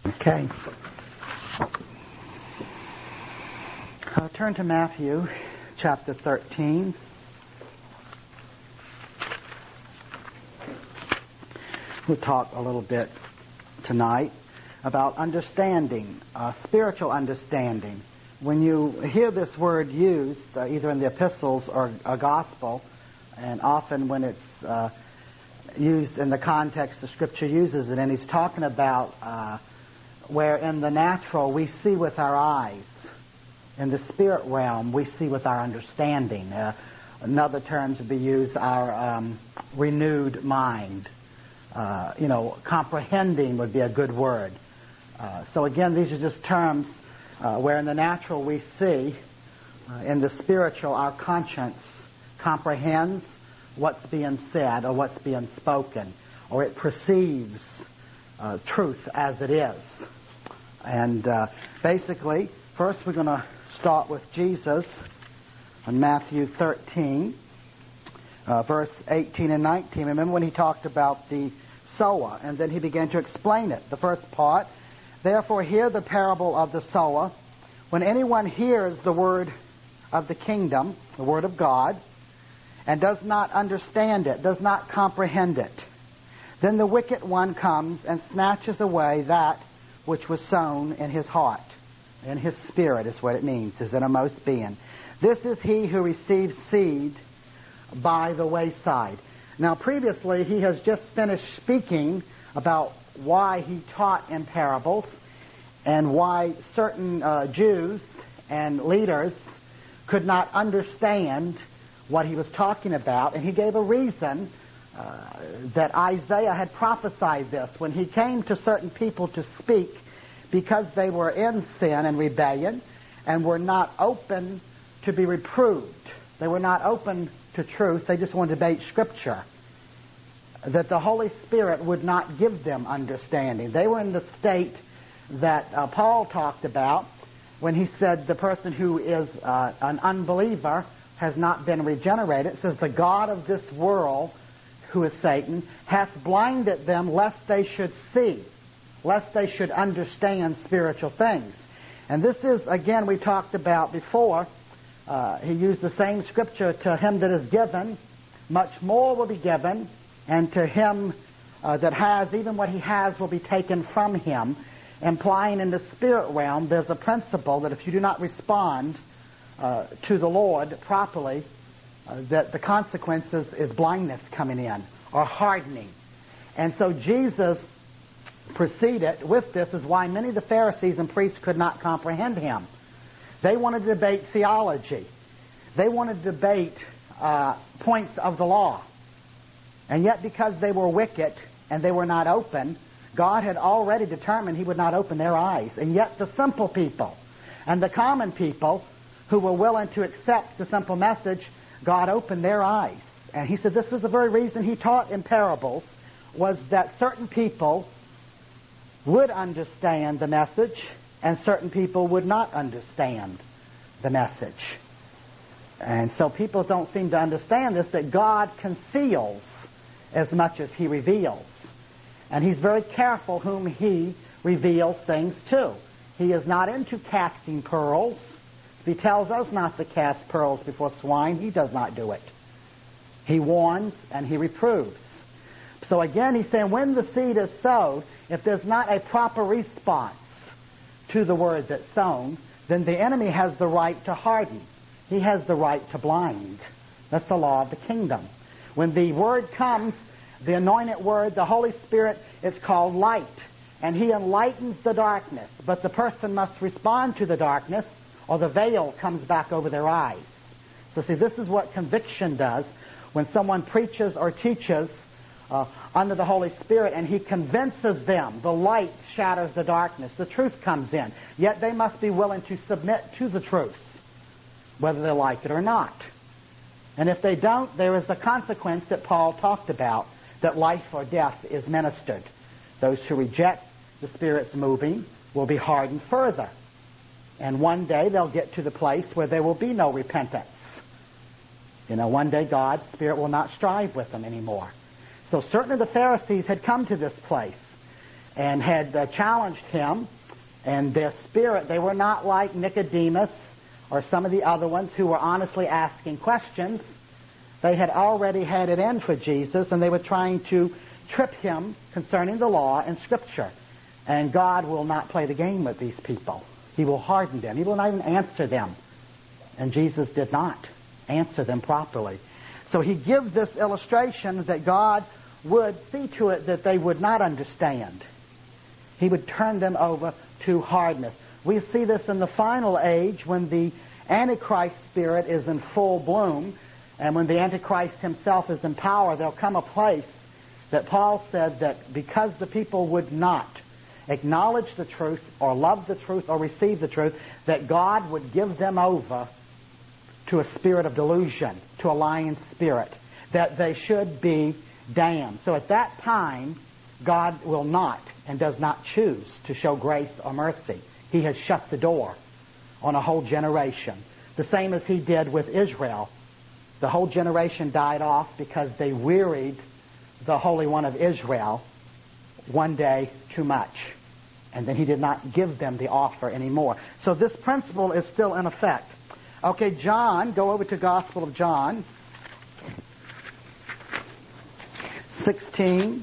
Okay. Turn to Matthew chapter 13. We'll talk a little bit tonight about understanding, spiritual understanding. When you hear this word used, either in the epistles or a gospel, and often when it's used in the context the Scripture uses it, and he's talking about where in the natural we see with our eyes, in the spirit realm we see with our understanding. In other terms would be used our renewed mind. Comprehending would be a good word. So again, these are just terms where in the natural we see, in the spiritual our conscience comprehends what's being said or what's being spoken, or it perceives truth as it is. And basically, first we're going to start with Jesus in Matthew 13, verse 18 and 19. Remember when he talked about the sower, and then he began to explain it. The first part, therefore hear the parable of the sower. When anyone hears the word of the kingdom, the word of God, and does not understand it, does not comprehend it, then the wicked one comes and snatches away that which was sown in his heart. In his spirit is what it means, his innermost being. This is he who receives seed by the wayside. Now previously he has just finished speaking about why he taught in parables and why certain Jews and leaders could not understand what he was talking about, and he gave a reason that Isaiah had prophesied this when he came to certain people to speak, because they were in sin and rebellion and were not open to be reproved. They were not open to truth. They just wanted to debate Scripture. That the Holy Spirit would not give them understanding. They were in the state that Paul talked about when he said the person who is an unbeliever has not been regenerated. It says the God of this world, who is Satan, hath blinded them lest they should see, lest they should understand spiritual things. And this is, again, we talked about before, he used the same scripture, to him that is given, much more will be given, and to him that has, even what he has will be taken from him, implying in the spirit realm there's a principle that if you do not respond to the Lord properly, that the consequences is blindness coming in, or hardening. And so Jesus proceeded with this, is why many of the Pharisees and priests could not comprehend him. They wanted to debate theology. They wanted to debate points of the law. And yet because they were wicked and they were not open, God had already determined he would not open their eyes. And yet the simple people and the common people who were willing to accept the simple message, God opened their eyes. And he said this was the very reason he taught in parables, was that certain people would understand the message and certain people would not understand the message. And so people don't seem to understand this, that God conceals as much as he reveals. And he's very careful whom he reveals things to. He is not into casting pearls. If he tells us not to cast pearls before swine, he does not do it. He warns and he reproves. So again, he's saying when the seed is sowed, if there's not a proper response to the word that's sown, then the enemy has the right to harden. He has the right to blind. That's the law of the kingdom. When the word comes, the anointed word, the Holy Spirit, it's called light. And he enlightens the darkness. But the person must respond to the darkness, or the veil comes back over their eyes. So see, this is what conviction does. When someone preaches or teaches under the Holy Spirit and he convinces them, the light shatters the darkness, the truth comes in. Yet they must be willing to submit to the truth, whether they like it or not. And if they don't, there is the consequence that Paul talked about, that life or death is ministered. Those who reject the Spirit's moving will be hardened further. And one day they'll get to the place where there will be no repentance. One day God's Spirit will not strive with them anymore. So certain of the Pharisees had come to this place. and had challenged him. And their spirit, they were not like Nicodemus or some of the other ones who were honestly asking questions. They had already had it in for Jesus, and they were trying to trip him concerning the law and Scripture. And God will not play the game with these people. He will harden them. He will not even answer them. And Jesus did not answer them properly. So he gives this illustration that God would see to it that they would not understand. He would turn them over to hardness. We see this in the final age when the Antichrist spirit is in full bloom, and when the Antichrist himself is in power. There'll come a place that Paul said that because the people would not acknowledge the truth or love the truth or receive the truth, that God would give them over to a spirit of delusion, to a lying spirit, that they should be damned. So at that time, God will not and does not choose to show grace or mercy. He has shut the door on a whole generation. The same as he did with Israel. The whole generation died off because they wearied the Holy One of Israel one day too much. And then he did not give them the offer anymore. So this principle is still in effect. Okay, John, go over to Gospel of John 16.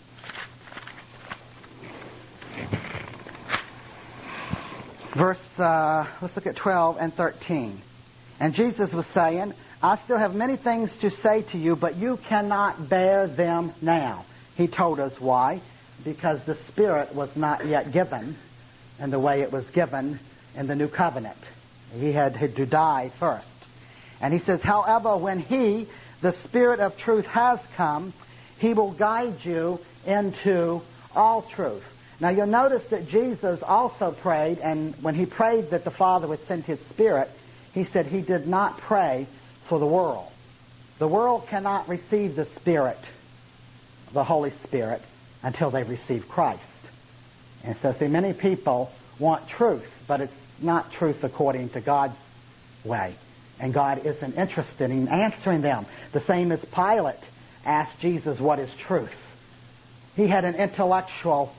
Let's look at 12 and 13. And Jesus was saying, I still have many things to say to you, but you cannot bear them now. He told us why. Because the Spirit was not yet given in the way it was given in the New Covenant. He had to die first. And he says, however, when He, the Spirit of truth, has come, He will guide you into all truth. Now you'll notice that Jesus also prayed, and when He prayed that the Father would send His Spirit, He said He did not pray for the world. The world cannot receive the Spirit, the Holy Spirit, until they receive Christ. And so, see, many people want truth, but it's not truth according to God's way. And God isn't interested in answering them. The same as Pilate asked Jesus, what is truth? He had an intellectual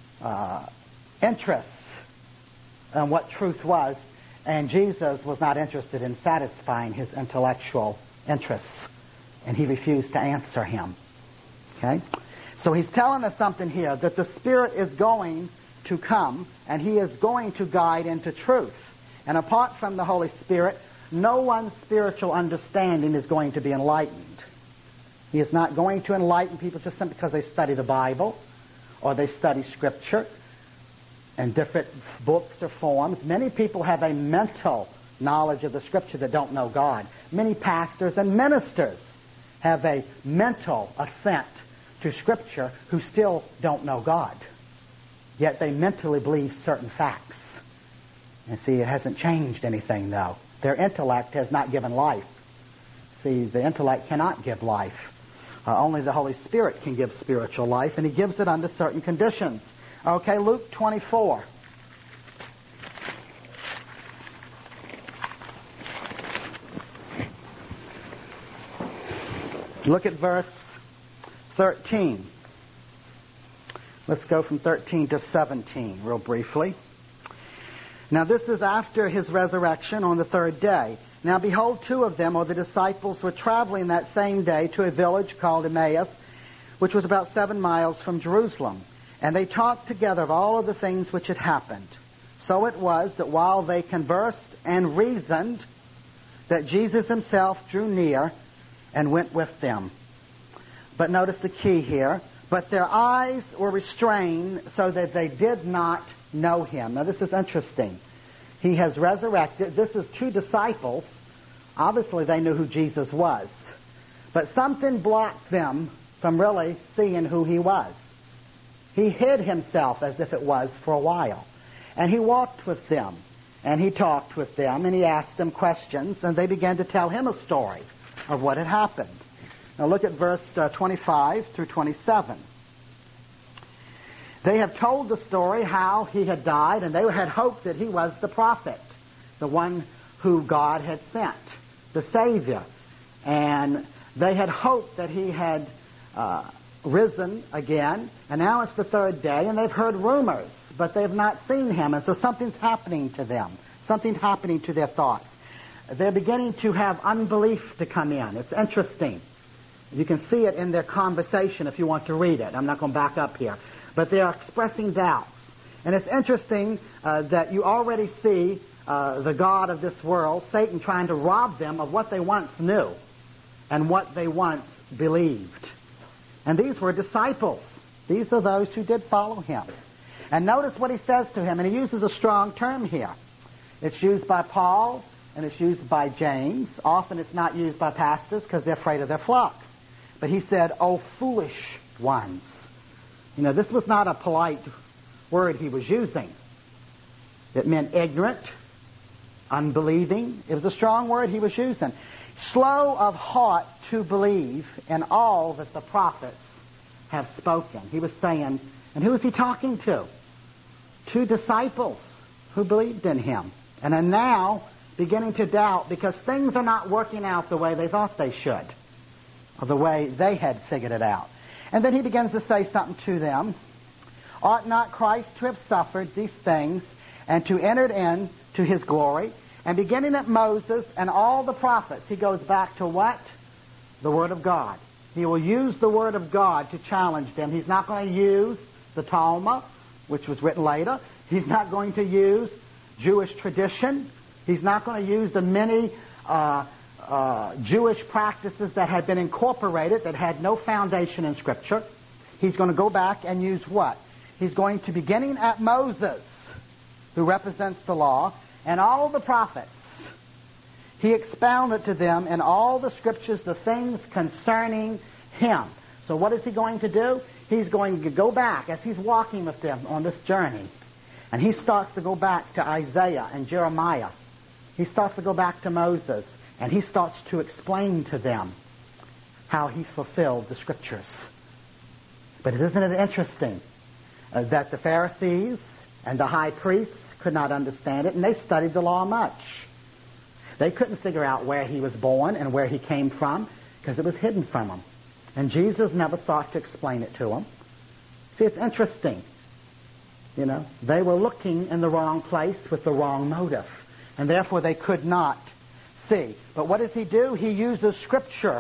interest in what truth was, and Jesus was not interested in satisfying his intellectual interests, and he refused to answer him. Okay? So he's telling us something here, that the Spirit is going to come, and He is going to guide into truth. And apart from the Holy Spirit, no one's spiritual understanding is going to be enlightened. He is not going to enlighten people just simply because they study the Bible, or they study Scripture in different books or forms. Many people have a mental knowledge of the Scripture that don't know God. Many pastors and ministers have a mental assent to Scripture who still don't know God. Yet they mentally believe certain facts. And see, it hasn't changed anything, though. Their intellect has not given life. See, the intellect cannot give life. Only the Holy Spirit can give spiritual life, and He gives it under certain conditions. Okay, Luke 24. Look at verse 13. Let's go from 13 to 17 real briefly. Now this is after His resurrection on the third day. Now behold, two of them, or the disciples, were traveling that same day to a village called Emmaus, which was about 7 miles from Jerusalem. And they talked together of all of the things which had happened. So it was that while they conversed and reasoned, that Jesus Himself drew near and went with them. But notice the key here. But their eyes were restrained so that they did not know Him. Now this is interesting. He has resurrected. This is two disciples. Obviously they knew who Jesus was. But something blocked them from really seeing who He was. He hid Himself as if it was for a while. And He walked with them. And He talked with them. And He asked them questions. And they began to tell Him a story of what had happened. Now look at verse 25 through 27. They have told the story how He had died, and they had hoped that He was the prophet, the one who God had sent, the Savior. And they had hoped that He had risen again, and now it's the third day, and they've heard rumors, but they've not seen him, and so something's happening to them. Something's happening to their thoughts. They're beginning to have unbelief to come in. It's interesting. You can see it in their conversation if you want to read it. I'm not going to back up here. But they are expressing doubts. And it's interesting that you already see the God of this world, Satan, trying to rob them of what they once knew and what they once believed. And these were disciples. These are those who did follow him. And notice what he says to him, and he uses a strong term here. It's used by Paul, and it's used by James. Often it's not used by pastors because they're afraid of their flocks. But he said, "O foolish ones." You know, this was not a polite word he was using. It meant ignorant, unbelieving. It was a strong word he was using. Slow of heart to believe in all that the prophets have spoken. He was saying, and who was he talking to? Two disciples who believed in him and are now beginning to doubt because things are not working out the way they thought they should, or the way they had figured it out. And then he begins to say something to them. Ought not Christ to have suffered these things and to enter into his glory? And beginning at Moses and all the prophets, he goes back to what? The Word of God. He will use the Word of God to challenge them. He's not going to use the Talmud, which was written later. He's not going to use Jewish tradition. He's not going to use the many Jewish practices that had been incorporated, that had no foundation in Scripture. He's going to go back and use what? He's going to, beginning at Moses, who represents the law, and all the prophets, he expounded to them in all the Scriptures the things concerning him. So what is he going to do? He's going to go back as he's walking with them on this journey. And he starts to go back to Isaiah and Jeremiah. He starts to go back to Moses. And he starts to explain to them how he fulfilled the Scriptures. But isn't it interesting that the Pharisees and the high priests could not understand it, and they studied the law much. They couldn't figure out where he was born and where he came from because it was hidden from them. And Jesus never thought to explain it to them. See, it's interesting. You know, they were looking in the wrong place with the wrong motive, and therefore they could not see. But what does he do? He uses Scripture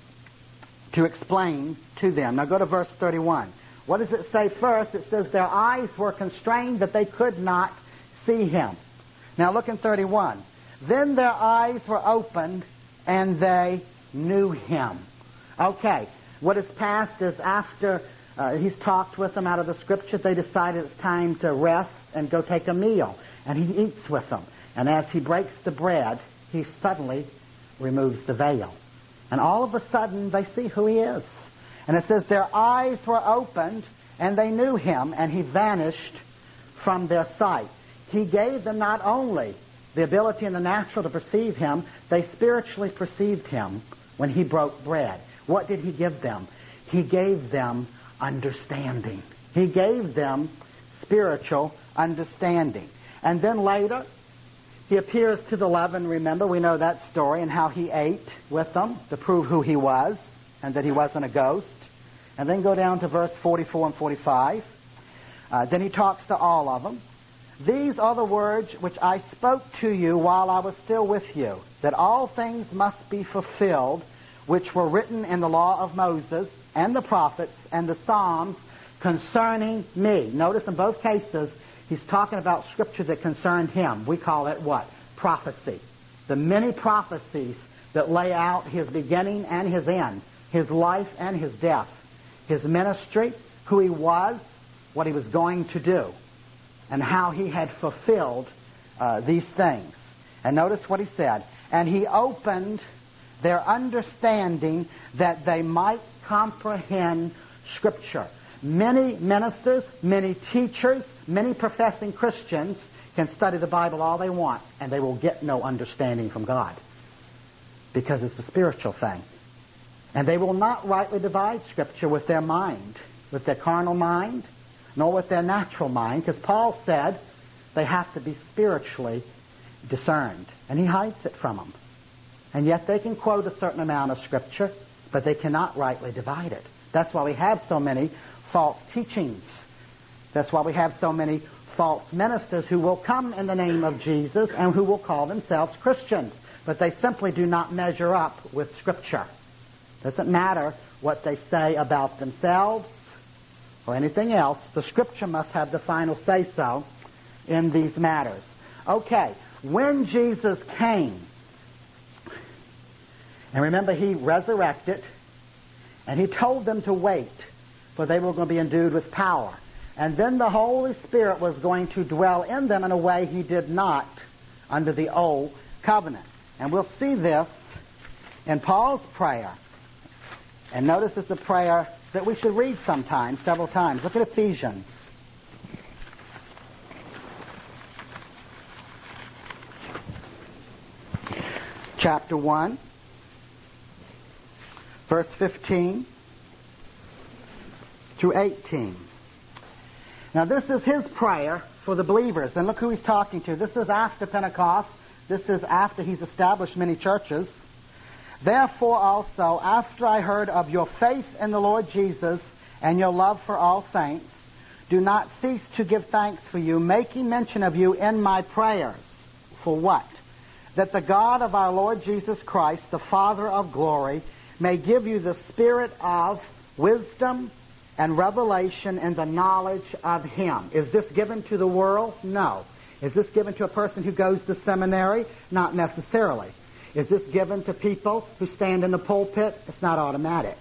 to explain to them. Now go to verse 31. What does it say first? It says their eyes were constrained that they could not see him. Now look in 31. Then their eyes were opened and they knew him. Okay, what is past is after he's talked with them out of the Scriptures, they decided it's time to rest and go take a meal. And he eats with them. And as he breaks the bread, he suddenly removes the veil. And all of a sudden, they see who he is. And it says their eyes were opened, and they knew him, and he vanished from their sight. He gave them not only the ability in the natural to perceive him, they spiritually perceived him when he broke bread. What did he give them? He gave them understanding. He gave them spiritual understanding. And then later, he appears to the 11, remember, we know that story, and how he ate with them to prove who he was and that he wasn't a ghost. And then go down to verse 44 and 45. Then he talks to all of them. These are the words which I spoke to you while I was still with you, that all things must be fulfilled which were written in the law of Moses and the prophets and the Psalms concerning me. Notice in both cases, he's talking about Scripture that concerned him. We call it what? Prophecy. The many prophecies that lay out his beginning and his end, his life and his death, his ministry, who he was, what he was going to do, and how he had fulfilled these things. And notice what he said. And he opened their understanding that they might comprehend Scripture. Many ministers, many teachers, many professing Christians can study the Bible all they want, and they will get no understanding from God because it's a spiritual thing. And they will not rightly divide Scripture with their mind, with their carnal mind, nor with their natural mind, because Paul said they have to be spiritually discerned, and he hides it from them. And yet they can quote a certain amount of Scripture, but they cannot rightly divide it That's why we have so many false teachings. That's why we have so many false ministers who will come in the name of Jesus and who will call themselves Christians. But they simply do not measure up with Scripture. Doesn't matter what they say about themselves or anything else. The Scripture must have the final say-so in these matters. Okay, when Jesus came, and remember he resurrected, and he told them to wait, for they were going to be endued with power. And then the Holy Spirit was going to dwell in them in a way he did not under the old covenant. And we'll see this in Paul's prayer. And notice it's a prayer that we should read sometime, several times. Look at Ephesians. Chapter 1, verse 15 through 18. Now this is his prayer for the believers. And look who he's talking to. This is after Pentecost. This is after he's established many churches. Therefore also, after I heard of your faith in the Lord Jesus and your love for all saints, do not cease to give thanks for you, making mention of you in my prayers. For what? That the God of our Lord Jesus Christ, the Father of glory, may give you the spirit of wisdom and revelation in the knowledge of Him. Is this given to the world? No. Is this given to a person who goes to seminary? Not necessarily. Is this given to people who stand in the pulpit? It's not automatic.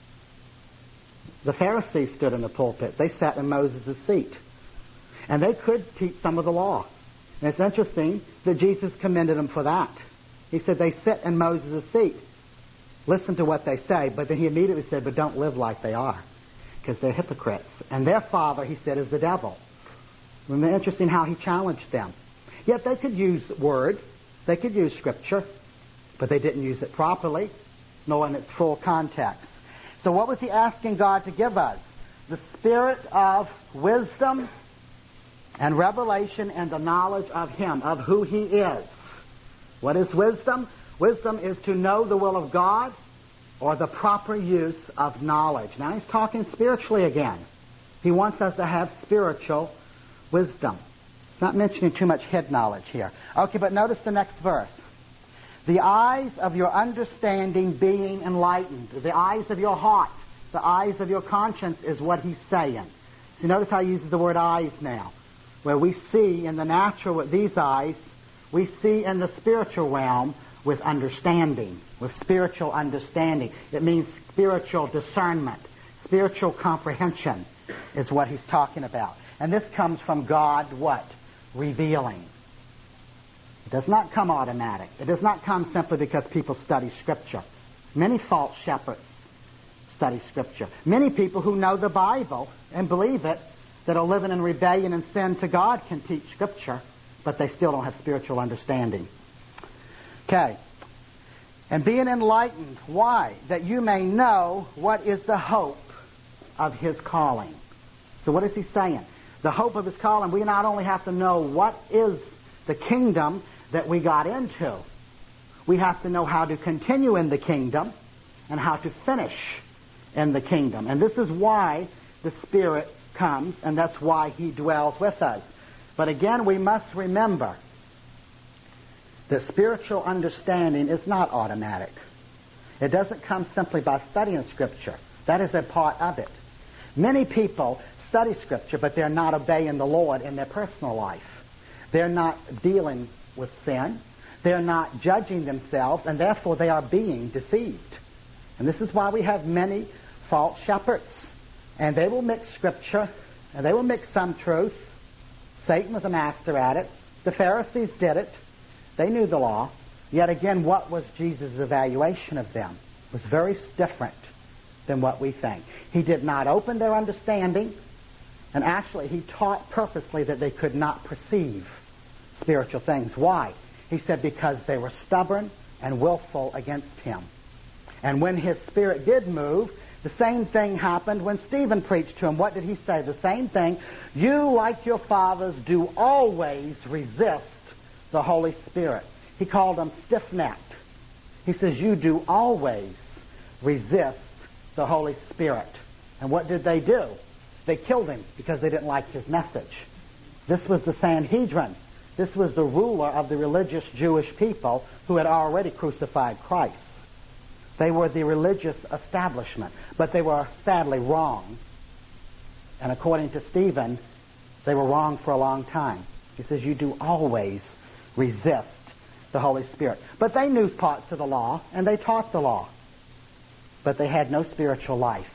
The Pharisees stood in the pulpit. They sat in Moses' seat. And they could teach some of the law. And it's interesting that Jesus commended them for that. He said they sit in Moses' seat. Listen to what they say. But then he immediately said, but don't live like they are, because they're hypocrites. And their father, he said, is the devil. Isn't it interesting how he challenged them? Yet they could use words. They could use Scripture. But they didn't use it properly, nor in its full context. So what was he asking God to give us? The spirit of wisdom and revelation and the knowledge of Him, of who He is. What is wisdom? Wisdom is to know the will of God or the proper use of knowledge. Now he's talking spiritually again. He wants us to have spiritual wisdom. He's not mentioning too much head knowledge here. Okay, but notice the next verse. The eyes of your understanding being enlightened. The eyes of your heart, the eyes of your conscience is what he's saying. So notice how he uses the word eyes now. Where we see in the natural with these eyes, we see in the spiritual realm with understanding, with spiritual understanding. It means spiritual discernment, spiritual comprehension is what he's talking about. And this comes from God, what? Revealing. It does not come automatic. It does not come simply because people study Scripture. Many false shepherds study Scripture. Many people who know the Bible and believe it, that are living in rebellion and sin to God, can teach Scripture, but they still don't have spiritual understanding. Okay. And being enlightened. Why? That you may know what is the hope of His calling. So what is he saying? The hope of His calling, we not only have to know what is the kingdom that we got into, we have to know how to continue in the kingdom and how to finish in the kingdom. And this is why the Spirit comes, and that's why He dwells with us. But again, we must remember that spiritual understanding is not automatic. It doesn't come simply by studying Scripture. That is a part of it. Many people study Scripture, but they're not obeying the Lord in their personal life. They're not dealing with sin. They're not judging themselves, and therefore they are being deceived. And this is why we have many false shepherds. And they will mix Scripture, and they will mix some truth. Satan was a master at it. The Pharisees did it. They knew the law. Yet again, what was Jesus' evaluation of them? It was very different than what we think. He did not open their understanding, and actually He taught purposely that they could not perceive spiritual things. Why? He said because they were stubborn and willful against Him. And when His Spirit did move, the same thing happened when Stephen preached to him. What did he say? The same thing. You, like your fathers, do always resist the Holy Spirit. He called them stiff-necked. He says, you do always resist the Holy Spirit. And what did they do? They killed him because they didn't like his message. This was the Sanhedrin. This was the ruler of the religious Jewish people who had already crucified Christ. They were the religious establishment, but they were sadly wrong. And according to Stephen, they were wrong for a long time. He says, you do always resist the Holy Spirit. But they knew parts of the law, and they taught the law. But they had no spiritual life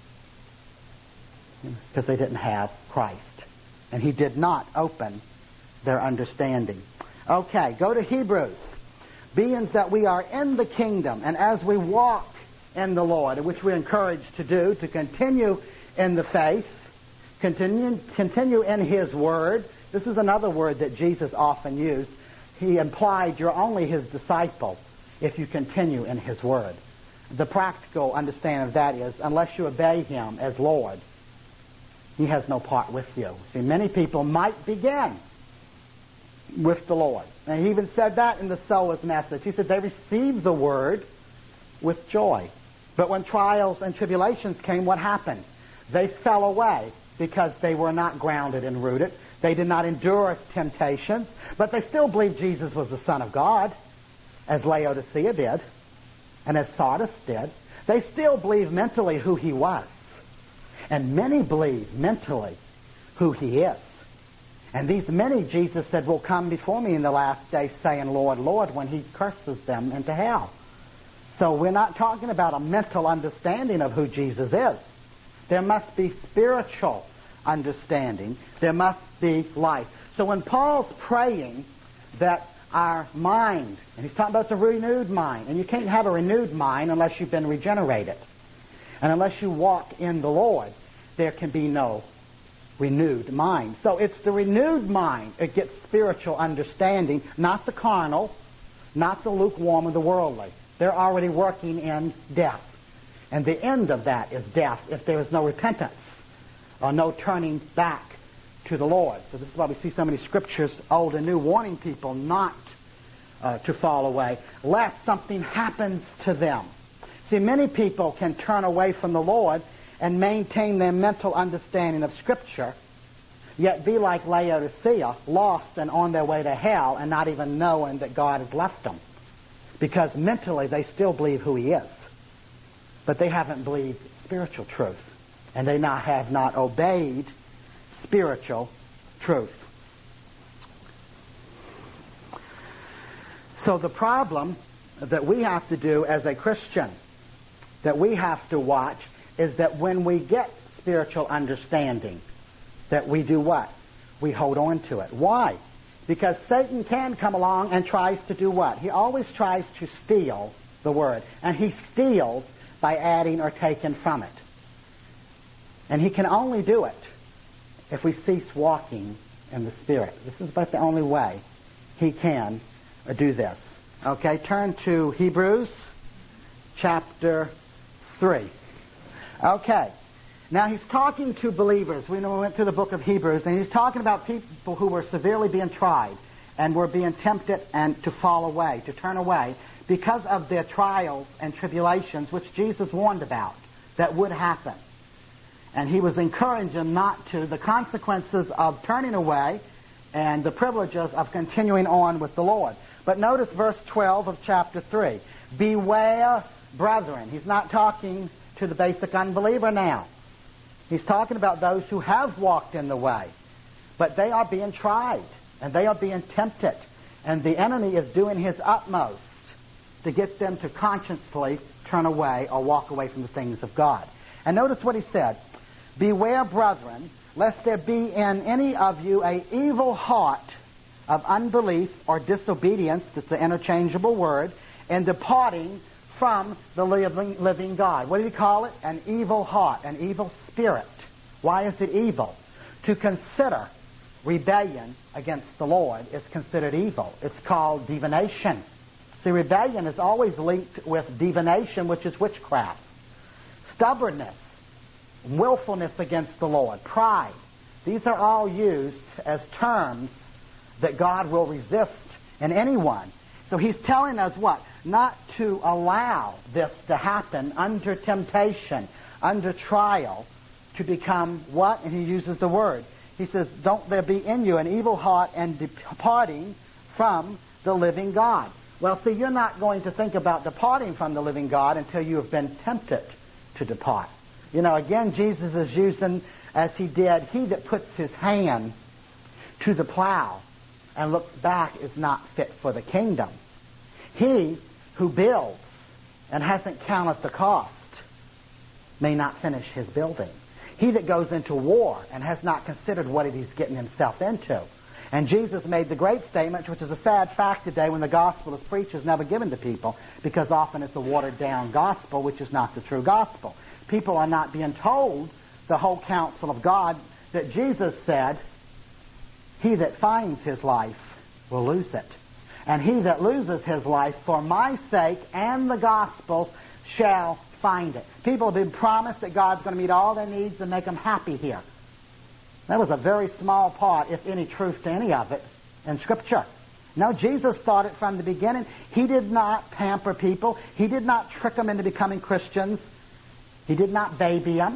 because they didn't have Christ. And he did not open their understanding. Okay, go to Hebrews. Being that we are in the kingdom, and as we walk in the Lord, which we're encouraged to do, to continue in the faith, continue in His Word. This is another word that Jesus often used. He implied you're only His disciple if you continue in His Word. The practical understanding of that is, unless you obey Him as Lord, He has no part with you. See, many people might begin with the Lord. And He even said that in the sower's message. He said they received the Word with joy. But when trials and tribulations came, what happened? They fell away because they were not grounded and rooted. They did not endure temptations, but they still believed Jesus was the Son of God, as Laodicea did, and as Sardis did. They still believed mentally who He was. And many believe mentally who He is. And these many, Jesus said, will come before me in the last day saying, Lord, Lord, when He curses them into hell. So we're not talking about a mental understanding of who Jesus is. There must be spiritual understanding. There must be life. So when Paul's praying that our mind, and he's talking about the renewed mind, and you can't have a renewed mind unless you've been regenerated. And unless you walk in the Lord, there can be no renewed mind. So it's the renewed mind that gets spiritual understanding, not the carnal, not the lukewarm or the worldly. They're already working in death. And the end of that is death if there is no repentance or no turning back to the Lord. So this is why we see so many scriptures, old and new, warning people not to fall away, lest something happens to them. See, many people can turn away from the Lord and maintain their mental understanding of Scripture, yet be like Laodicea, lost and on their way to hell, and not even knowing that God has left them. Because mentally they still believe who He is. But they haven't believed spiritual truth. And they have not obeyed spiritual truth. So the problem that we have to do as a Christian, that we have to watch, is that when we get spiritual understanding, that we do what? We hold on to it. Why? Because Satan can come along and tries to do what? He always tries to steal the Word. And he steals by adding or taking from it. And he can only do it if we cease walking in the Spirit. This is about the only way he can do this. Okay, turn to Hebrews chapter 3. Okay, now he's talking to believers. We went through the book of Hebrews, and he's talking about people who were severely being tried and were being tempted and to fall away, to turn away, because of their trials and tribulations, which Jesus warned about, that would happen. And he was encouraging them not to, the consequences of turning away and the privileges of continuing on with the Lord. But notice verse 12 of chapter 3. Beware, brethren. He's not talking to the basic unbeliever now. He's talking about those who have walked in the way. But they are being tried, and they are being tempted. And the enemy is doing his utmost to get them to consciously turn away or walk away from the things of God. And notice what he said. Beware, brethren, lest there be in any of you a evil heart of unbelief or disobedience, that's an interchangeable word, in departing from the living God. What do you call it? An evil heart, an evil spirit. Why is it evil? To consider rebellion against the Lord is considered evil. It's called divination. See, rebellion is always linked with divination, which is witchcraft. Stubbornness, willfulness against the Lord, pride. These are all used as terms that God will resist in anyone. So he's telling us what? Not to allow this to happen under temptation, under trial, to become what? And he uses the word. He says, don't there be in you an evil heart and departing from the living God. Well, see, you're not going to think about departing from the living God until you have been tempted to depart. You know, again, Jesus is using, as he did, he that puts his hand to the plow and looks back is not fit for the kingdom. He who builds and hasn't counted the cost may not finish his building. He that goes into war and has not considered what it is getting himself into. And Jesus made the great statement, which is a sad fact today when the gospel is preached, is never given to people, because often it's a watered-down gospel, which is not the true gospel. People are not being told the whole counsel of God that Jesus said, he that finds his life will lose it. And he that loses his life for my sake and the gospel shall find it. People have been promised that God's going to meet all their needs and make them happy here. That was a very small part, if any truth to any of it, in Scripture. No, Jesus started from the beginning. He did not pamper people. He did not trick them into becoming Christians. He did not baby them.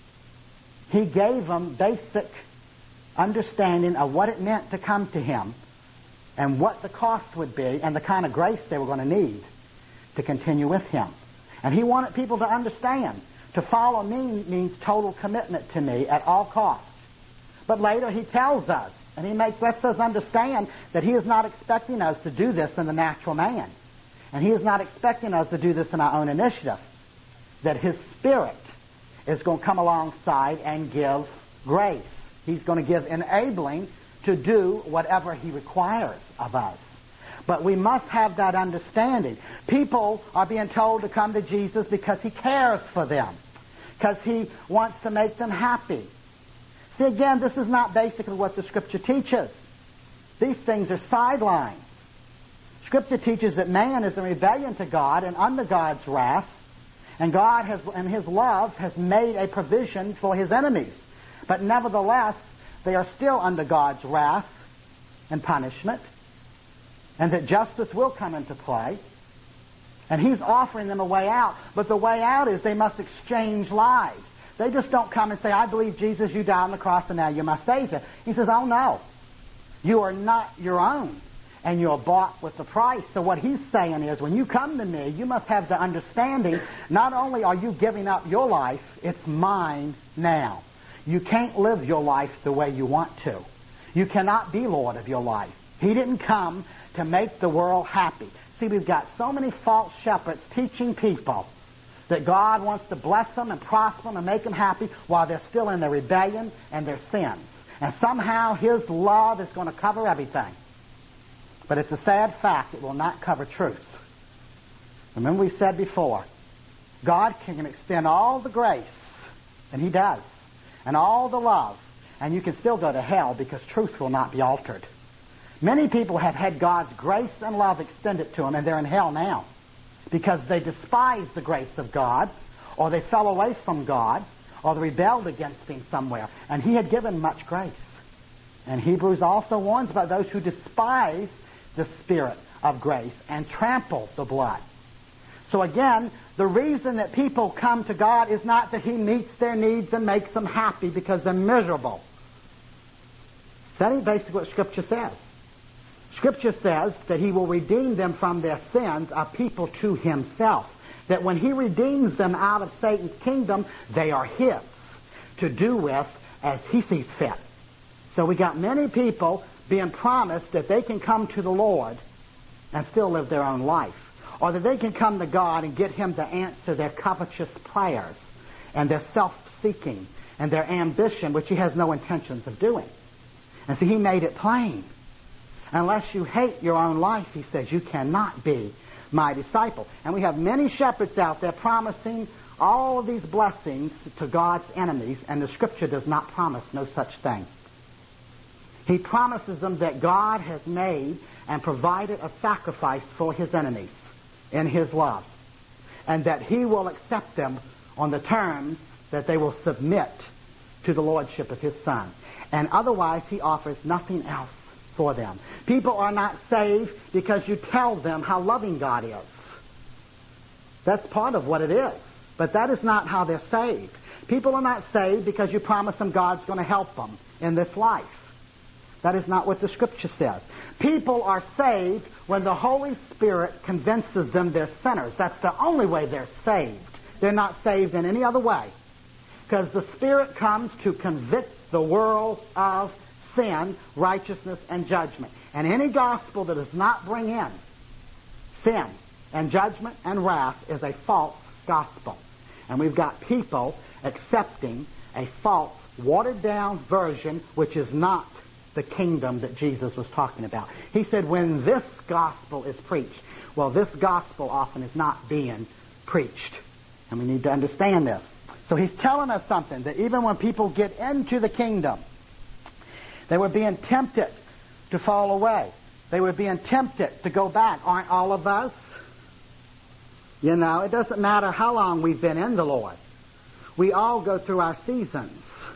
He gave them basic understanding of what it meant to come to him and what the cost would be and the kind of grace they were going to need to continue with him. And he wanted people to understand. To follow me means total commitment to me at all costs. But later he tells us, and he lets us understand that he is not expecting us to do this in the natural man. And he is not expecting us to do this in our own initiative. That his Spirit is going to come alongside and give grace. He's going to give enabling to do whatever he requires of us. But we must have that understanding. People are being told to come to Jesus because he cares for them, because he wants to make them happy. See, again, this is not basically what the Scripture teaches. These things are sidelines. Scripture teaches that man is in rebellion to God and under God's wrath, and God has, in his love, has made a provision for his enemies. But nevertheless, they are still under God's wrath and punishment, and that justice will come into play. And he's offering them a way out. But the way out is they must exchange lives. They just don't come and say, I believe Jesus, you died on the cross, and now you're my Savior. He says, oh no. You are not your own, and you're bought with the price. So what he's saying is, when you come to me, you must have the understanding, not only are you giving up your life, it's mine now. You can't live your life the way you want to. You cannot be Lord of your life. He didn't come to make the world happy. See, we've got so many false shepherds teaching people that God wants to bless them and prosper them and make them happy while they're still in their rebellion and their sins. And somehow his love is going to cover everything. But it's a sad fact, it will not cover truth. Remember we said before, God can extend all the grace, and he does, and all the love, and you can still go to hell because truth will not be altered. Many people have had God's grace and love extended to them, and they're in hell now because they despise the grace of God, or they fell away from God, or they rebelled against him somewhere. And he had given much grace. And Hebrews also warns about those who despise the Spirit of grace and trample the blood. So again, the reason that people come to God is not that he meets their needs and makes them happy because they're miserable. That ain't basically what Scripture says. Scripture says that he will redeem them from their sins, a people to himself. That when he redeems them out of Satan's kingdom, they are his to do with as he sees fit. So we got many people being promised that they can come to the Lord and still live their own life. Or that they can come to God and get him to answer their covetous prayers and their self-seeking and their ambition, which he has no intentions of doing. And see, he made it plain. Unless you hate your own life, he says, you cannot be my disciple. And we have many shepherds out there promising all of these blessings to God's enemies, and the Scripture does not promise no such thing. He promises them that God has made and provided a sacrifice for his enemies in his love, and that he will accept them on the terms that they will submit to the lordship of his Son. And otherwise, he offers nothing else for them. People are not saved because you tell them how loving God is. That's part of what it is. But that is not how they're saved. People are not saved because you promise them God's going to help them in this life. That is not what the Scripture says. People are saved when the Holy Spirit convinces them they're sinners. That's the only way they're saved. They're not saved in any other way. Because the Spirit comes to convict the world of sin, righteousness, and judgment. And any gospel that does not bring in sin and judgment and wrath is a false gospel. And we've got people accepting a false, watered-down version which is not the kingdom that Jesus was talking about. He said, when this gospel is preached, well, this gospel often is not being preached. And we need to understand this. So he's telling us something, that even when people get into the kingdom, they were being tempted to fall away. They were being tempted to go back. Aren't all of us? You know, it doesn't matter how long we've been in the Lord. We all go through our seasons.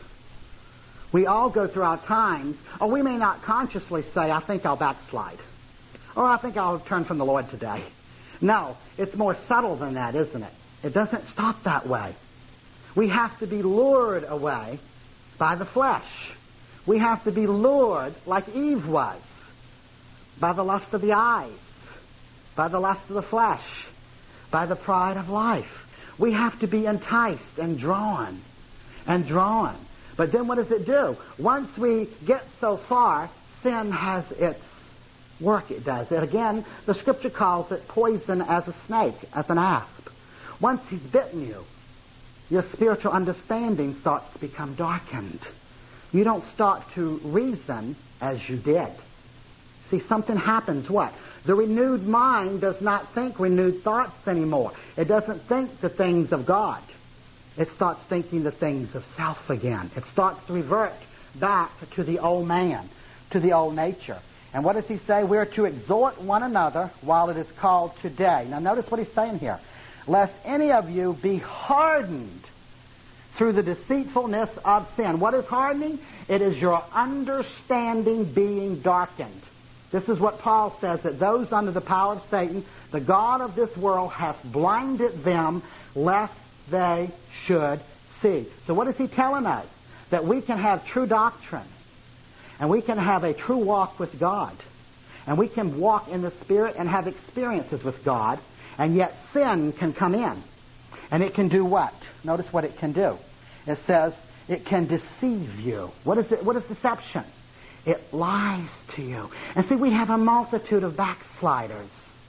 We all go through our times. Or we may not consciously say, I think I'll backslide. Or I think I'll turn from the Lord today. No, it's more subtle than that, isn't it? It doesn't stop that way. We have to be lured away by the flesh. We have to be lured like Eve was, by the lust of the eyes, by the lust of the flesh, by the pride of life. We have to be enticed and drawn and drawn. But then what does it do? Once we get so far, sin has its work. It does. And again, the Scripture calls it poison as a snake, as an asp. Once he's bitten you, your spiritual understanding starts to become darkened. You don't start to reason as you did. See, something happens. What? The renewed mind does not think renewed thoughts anymore. It doesn't think the things of God. It starts thinking the things of self again. It starts to revert back to the old man, to the old nature. And what does he say? We're to exhort one another while it is called today. Now notice what he's saying here. Lest any of you be hardened through the deceitfulness of sin. What is hardening? It is your understanding being darkened. This is what Paul says, that those under the power of Satan, the god of this world, hath blinded them, lest they should see. So what is he telling us? That we can have true doctrine, and we can have a true walk with God, and we can walk in the Spirit and have experiences with God, and yet sin can come in. And it can do what? Notice what it can do. It says it can deceive you. What is it? What is deception? It lies to you. And see, we have a multitude of backsliders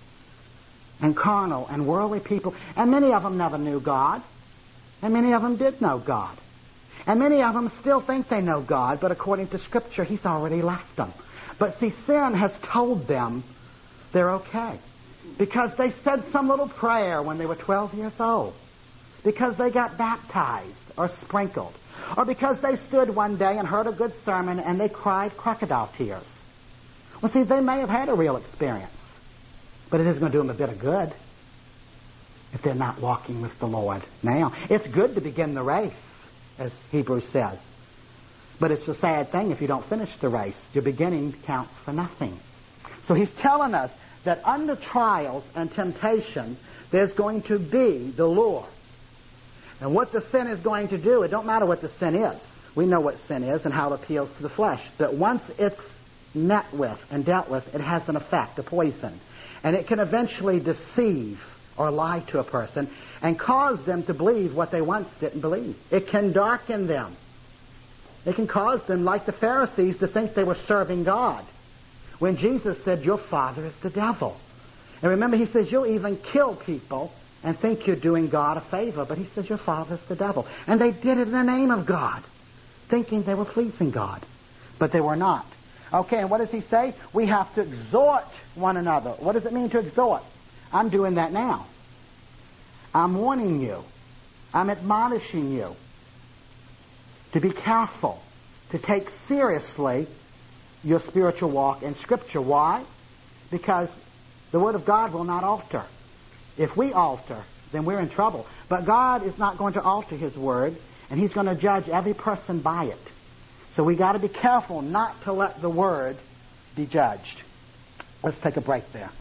and carnal and worldly people, and many of them never knew God, and many of them did know God. And many of them still think they know God, but according to Scripture, He's already left them. But see, sin has told them they're okay. Because they said some little prayer when they were 12 years old. Because they got baptized or sprinkled. Or because they stood one day and heard a good sermon and they cried crocodile tears. Well, see, they may have had a real experience, but it isn't going to do them a bit of good if they're not walking with the Lord now. It's good to begin the race, as Hebrews says. But it's a sad thing if you don't finish the race. Your beginning counts for nothing. So he's telling us that under trials and temptation, there's going to be the lure. And what the sin is going to do, it don't matter what the sin is. We know what sin is and how it appeals to the flesh. But once it's met with and dealt with, it has an effect, a poison. And it can eventually deceive or lie to a person and cause them to believe what they once didn't believe. It can darken them. It can cause them, like the Pharisees, to think they were serving God, when Jesus said, your father is the devil. And remember, he says, you'll even kill people and think you're doing God a favor. But he says, your father's the devil. And they did it in the name of God, thinking they were pleasing God. But they were not. Okay, and what does he say? We have to exhort one another. What does it mean to exhort? I'm doing that now. I'm warning you. I'm admonishing you to be careful, to take seriously your spiritual walk in Scripture. Why? Because the Word of God will not alter. If we alter, then we're in trouble. But God is not going to alter His Word, and He's going to judge every person by it. So we got to be careful not to let the Word be judged. Let's take a break there.